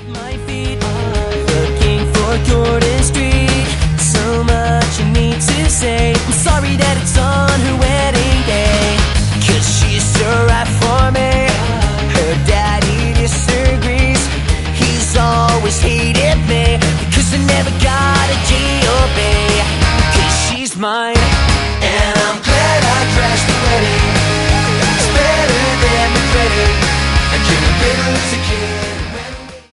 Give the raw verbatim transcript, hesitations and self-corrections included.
My feet are looking for Gordon Street. So much you need to say. I'm sorry that it's on her way.